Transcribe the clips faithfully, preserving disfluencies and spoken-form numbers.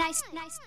nice, nice.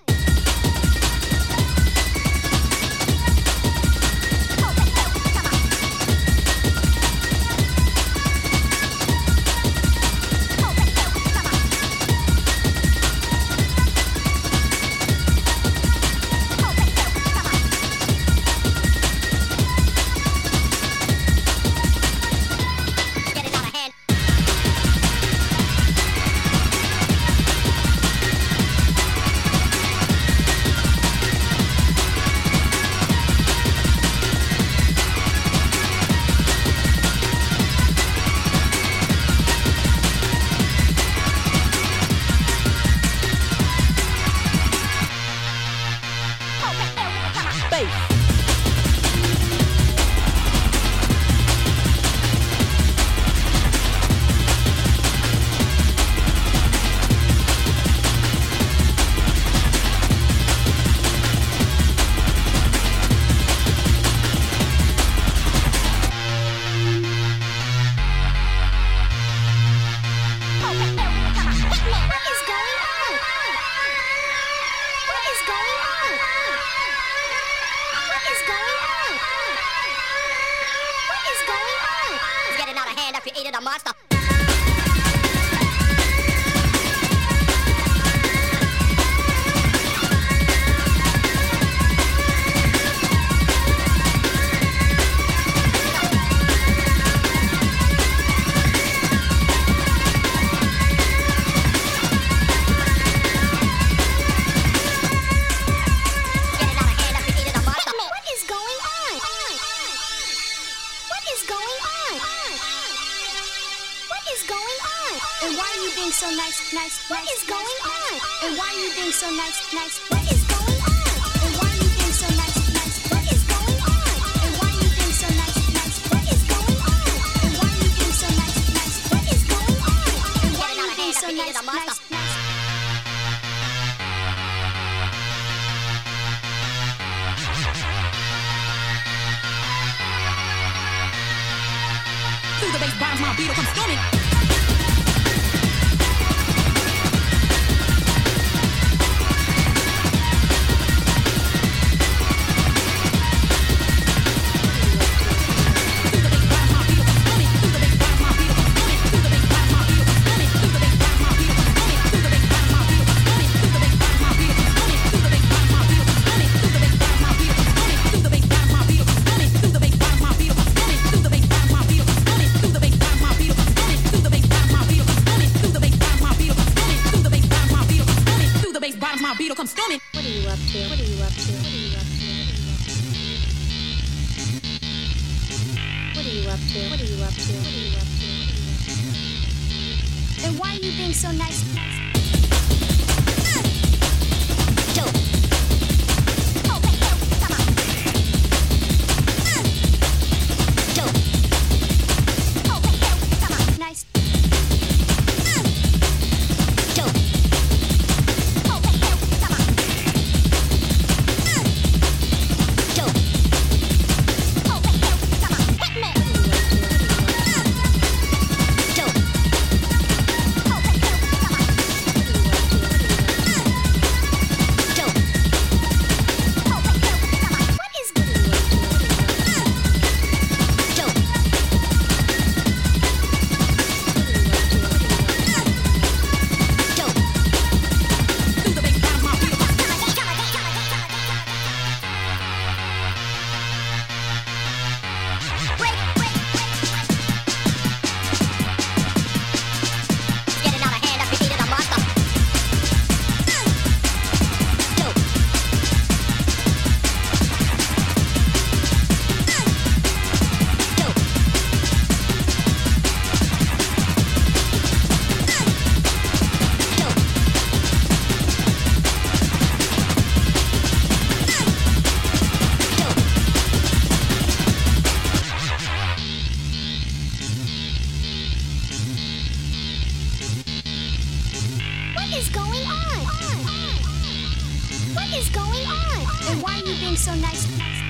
Created a monster. And why are you being so nice, nice, what is going on? And why are you being so nice, nice, what is going on? And why are you being so nice, nice, what is going on? And why are you being so nice, nice, what is going on? And why are you being so nice, nice, what is going on? And why are you being so nice, nice, nice? Through the bass bombs, my beat will come storming. My beat will come storming. What are you up to? What are you up to? What are you up to? What are you up to? What are you up to? What are you up to? And why are you being so nice? What is going on? What is going on? And why are you being so nice?